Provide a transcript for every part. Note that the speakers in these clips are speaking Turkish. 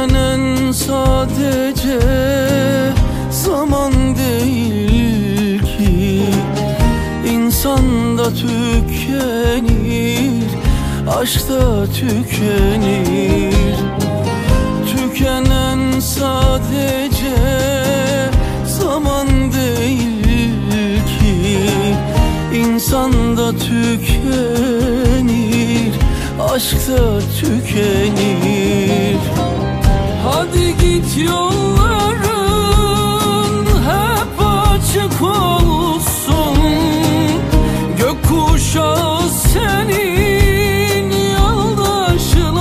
Tükenen sadece zaman değil ki, İnsan da tükenir, aşk da tükenir. Tükenen sadece zaman değil ki, İnsan da tükenir, aşk da tükenir. Hadi git, yolların hep açık olsun, gökkuşağı senin yoldaşın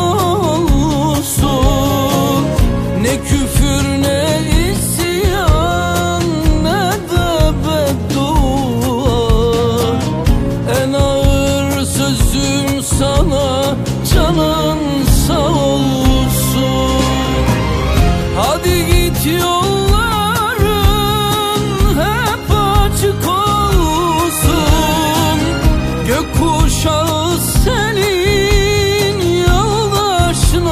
olsun. Ne küfür ne isyan ne de beddua, en ağır sözüm sana canın sağ olsun. Hadi git, yolların hep açık olsun, gökkuşağı senin yoldaşın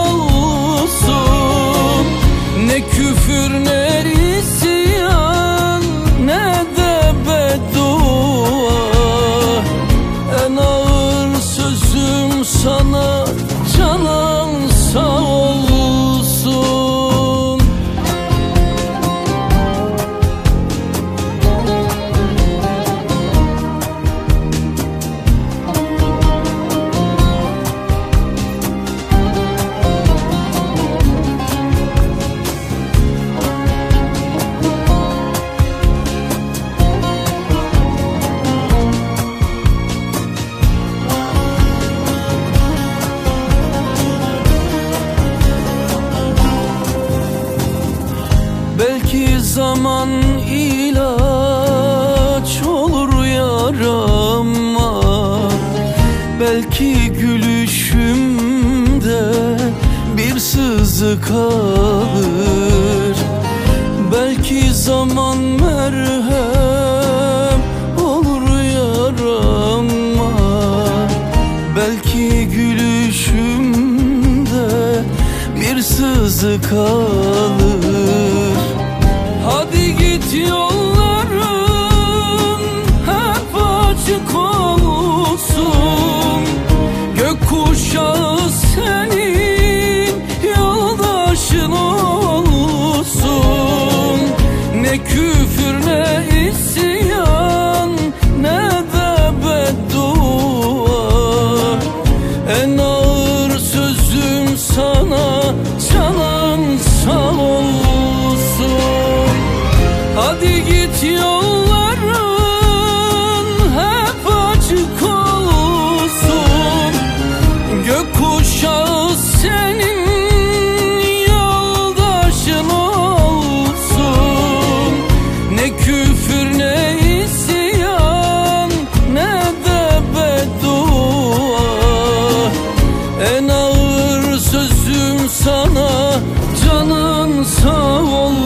olsun. Ne küfür ne isyan ne de beddua, en ağır sözüm sana canım sağ olsun. Belki zaman ilaç olur yarama, belki gülüşümde bir sızı kalır. Belki zaman merhem olur yarama, belki gülüşümde bir sızı kalır. Hadi git, yolların hep açık olsun, gökkuşağı senin yoldaşın olsun. Ne küfür ne isyan ne de beddua, en ağır sözüm sana canım sağ olsun. Hadi git, yolların hep açık olsun, gökkuşağı senin yoldaşın olsun. Ne küfür ne isyan ne de beddua, en ağır sözüm sana canın sağ olsun.